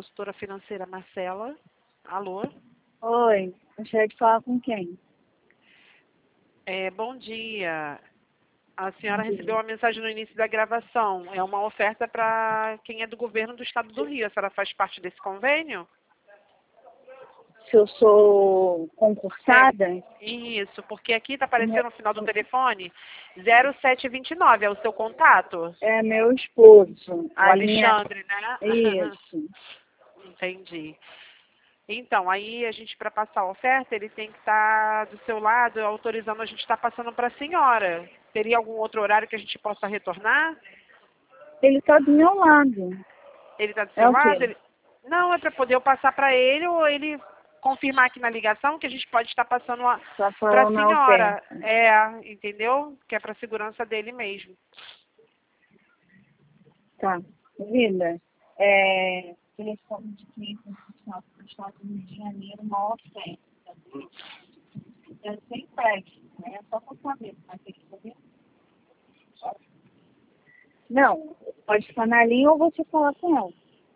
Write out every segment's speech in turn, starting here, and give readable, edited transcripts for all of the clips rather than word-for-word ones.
consultora financeira Marcela. Alô? Oi, gostaria de falar com quem? Bom dia. A senhora Bom dia. recebeu uma mensagem no início da gravação. É uma oferta para quem é do governo do estado do Rio. A senhora faz parte desse convênio? Se eu sou concursada? Isso, porque aqui está aparecendo no final do telefone 0729, é o seu contato? É meu esposo. O Alexandre, né? Isso. Entendi. Então, aí a gente, para passar a oferta, ele tem que estar do seu lado, autorizando a gente estar passando para a senhora. Teria algum outro horário que a gente possa retornar? Ele está do meu lado. Ele está do É seu o lado? quê? Não, é para poder eu passar para ele ou ele confirmar aqui na ligação que a gente pode estar passando Tá para a falando a senhora. oferta. Entendeu? Que é para a segurança dele mesmo. Tá. Vida, telefone de cliente no estado do Rio de Janeiro, uma oferta. É sem empréstimo, né? É só para saber. Mas tem que saber? Não, pode ficar na linha ou você falar com ela.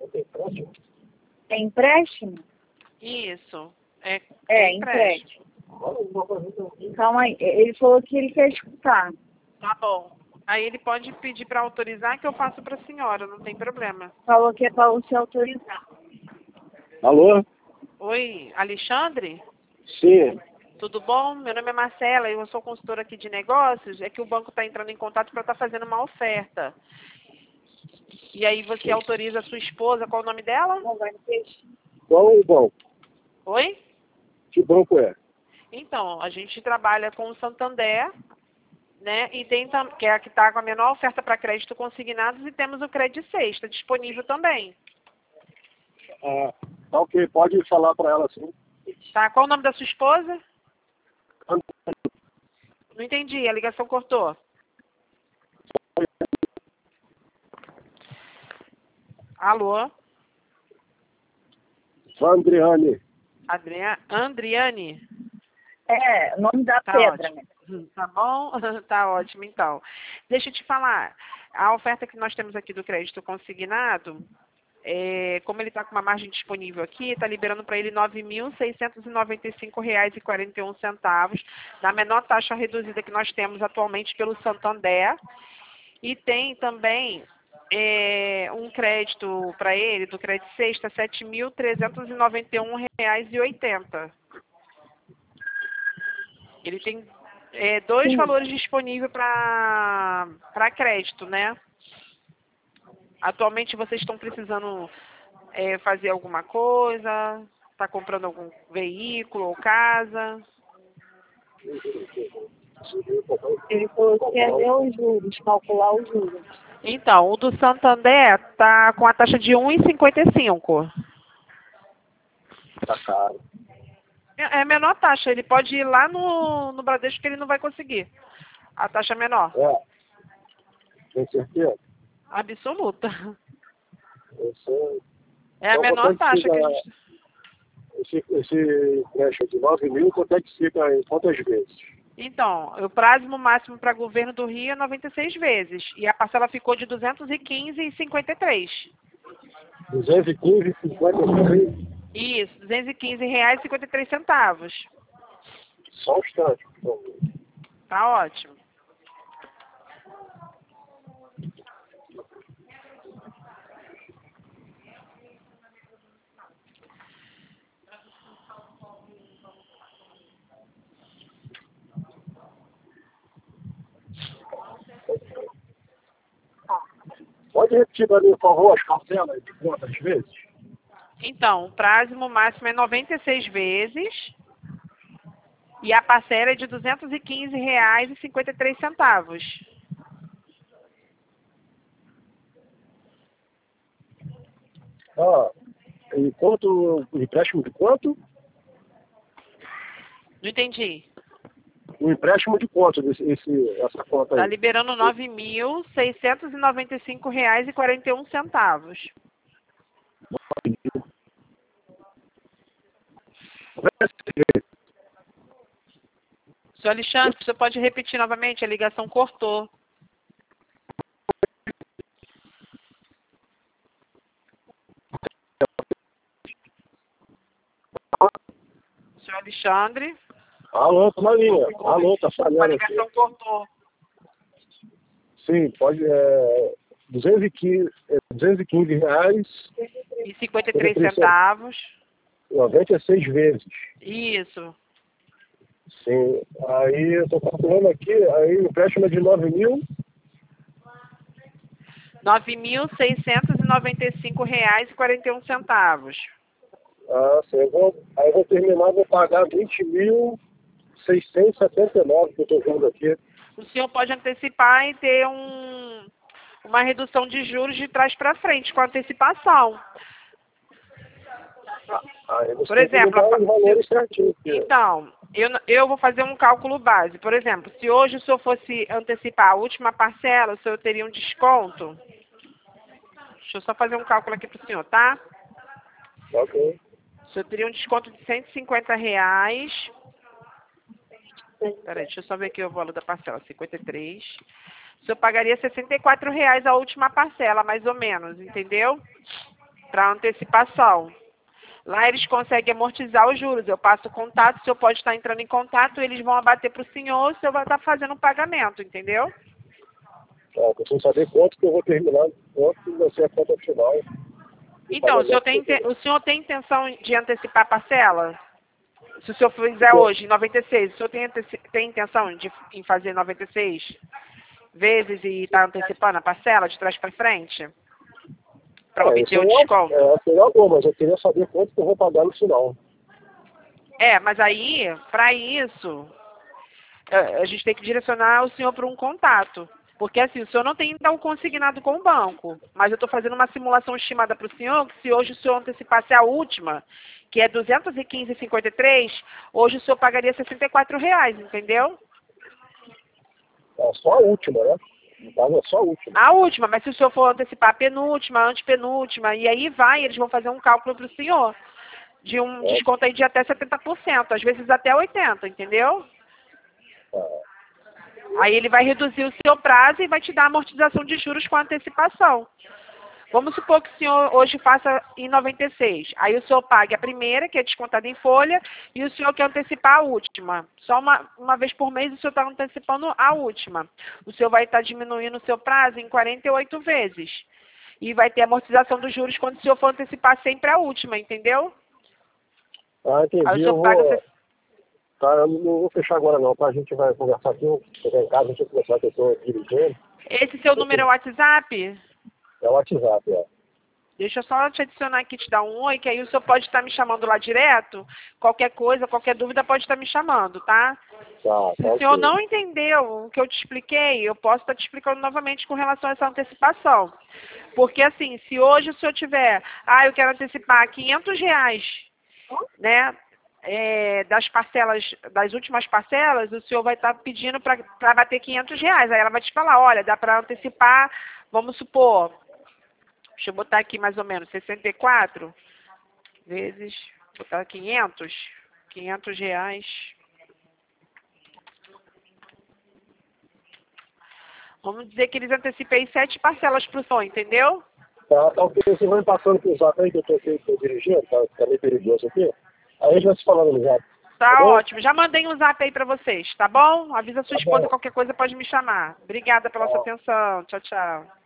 É empréstimo? Isso. É, Empréstimo. Calma aí, ele falou que ele quer escutar. Tá bom. Aí ele pode pedir para autorizar que eu passo para a senhora, não tem problema. Falou que é para você autorizar. Alô? Oi, Alexandre? Sim. Tudo bom? Meu nome é Marcela, eu sou consultora aqui de negócios. É que o banco está entrando em contato para estar fazendo uma oferta. E aí você autoriza a sua esposa, qual o nome dela? Qual o banco? Oi? Que banco é? Então, a gente trabalha com o Santander, né? E tem que é a que está com a menor oferta para crédito consignados e temos o Credit Sexta disponível também. Ah, tá ok, pode falar para ela sim. Tá? Qual o nome da sua esposa? Não entendi, a ligação cortou. Alô? Andriane. Andriane? É, o nome da Tá pedra, ótimo. né? Tá bom? Tá ótimo, então. Deixa eu te falar. A oferta que nós temos aqui do crédito consignado, como ele está com uma margem disponível aqui, está liberando para ele R$ 9.695,41, na menor taxa reduzida que nós temos atualmente pelo Santander. E tem também um crédito para ele, do Crédito Sexta, R$ 7.391,80. Ele tem dois Sim. valores disponíveis para crédito, né? Atualmente vocês estão precisando fazer alguma coisa? Está comprando algum veículo ou casa? Ele falou que quer ver os juros, calcular os juros. Então, o do Santander está com a taxa de 1,55. Tá caro. É a menor taxa. Ele pode ir lá no Bradesco que ele não vai conseguir. A taxa é menor. É. Tem certeza? Absoluta. Eu sei. É a Então, menor quanto é que taxa que a fica gente... esse empréstimo de 9.000, quanto é que fica em quantas vezes? Então, o prazo máximo para governo do Rio é 96 vezes. E a parcela ficou de R$ 215,53. 215,53. Isso, R$ 215,53. Só um instante, por favor. Tá ótimo. Pode repetir para mim, por favor, as parcelas de quantas vezes? Então, o prazo máximo é 96 vezes. E a parcela é de R$ 215,53. Ah, e quanto, o empréstimo de quanto? Não entendi. O empréstimo de quanto, essa conta Está aí? liberando R$ 9.695,41. Senhor Alexandre, você pode repetir novamente? A ligação cortou. Alexandre. Alô, tô na linha. Alô, tá A falhando aqui. ligação cortou. Sim, pode. 215 reais, E 53 centavos. 96 vezes. Isso. Sim. Aí eu tô calculando aqui, aí o empréstimo é de 9.000. R$ 9.695,41. Ah, sim. Aí eu vou terminar, vou pagar 20.679 que eu tô vendo aqui. O senhor pode antecipar e ter uma redução de juros de trás para frente, com antecipação. Aí você Por tem que me exemplo, dar os valores certinhos. então, eu vou fazer um cálculo base. Por exemplo, se hoje o senhor fosse antecipar a última parcela, o senhor teria um desconto. Deixa eu só fazer um cálculo aqui para o senhor, tá? Ok. O senhor teria um desconto de R$ 150. Peraí, deixa eu só ver aqui o valor da parcela. 53. O senhor pagaria R$ 64 a última parcela, mais ou menos, entendeu? Para antecipação. Lá eles conseguem amortizar os juros. Eu passo o contato, o senhor pode estar entrando em contato, eles vão abater para o senhor vai estar fazendo o pagamento, entendeu? Eu preciso saber quanto que eu vou terminar, quanto vai ser a conta final. Então, o senhor tem intenção de antecipar a parcela? Se o senhor fizer hoje, em 96, o senhor tem intenção em fazer 96 vezes e estar antecipando a parcela de trás para frente? Para obter o desconto? Seria bom, mas eu queria saber quanto que eu vou pagar no final. Mas aí, para isso, a gente tem que direcionar o senhor para um contato. Porque assim, o senhor não tem então consignado com o banco, mas eu estou fazendo uma simulação estimada para o senhor, que se hoje o senhor antecipasse a última, que é 215,53, hoje o senhor pagaria R$ 64, entendeu? É só a última, né? No caso, é só a última. A última, mas se o senhor for antecipar a penúltima, a antepenúltima, e aí eles vão fazer um cálculo para o senhor de um desconto aí de até 70%, às vezes até 80%, entendeu? Aí ele vai reduzir o seu prazo e vai te dar amortização de juros com antecipação. Vamos supor que o senhor hoje faça em 96. Aí o senhor pague a primeira, que é descontada em folha, e o senhor quer antecipar a última. Só uma vez por mês o senhor está antecipando a última. O senhor vai estar diminuindo o seu prazo em 48 vezes. E vai ter amortização dos juros quando o senhor for antecipar sempre a última, entendeu? Ah, entendi. Aí o senhor paga... Tá, eu não vou fechar agora não, tá? A gente vai conversar aqui, chegar em casa, a gente vai conversar que eu estou dirigindo. Esse seu número é o WhatsApp? É o WhatsApp, Deixa eu só te adicionar aqui, te dar um oi, que aí o senhor pode estar me chamando lá direto. Qualquer coisa, qualquer dúvida pode estar me chamando, tá? Tá, Se o senhor não entendeu o que eu te expliquei, eu posso estar te explicando novamente com relação a essa antecipação. Porque assim, se hoje o senhor tiver, eu quero antecipar R$ 500, né? Das parcelas, das últimas parcelas, o senhor vai estar pedindo para bater R$ 500. Aí ela vai te falar, olha, dá para antecipar, vamos supor, deixa eu botar aqui mais ou menos 64 vezes, botar 500 reais. Vamos dizer que eles antecipem 7 parcelas para o senhor, entendeu? Tá, ok. Você vai me passando pro zap aí que eu tô dirigindo, tá meio perigoso aqui. Aí a gente vai se falando no zap. Tá bom? ótimo. Já mandei um zap aí para vocês, tá bom? Avisa a sua Tá esposa, bom. qualquer coisa pode me chamar. Obrigada pela sua atenção. Tchau, tchau.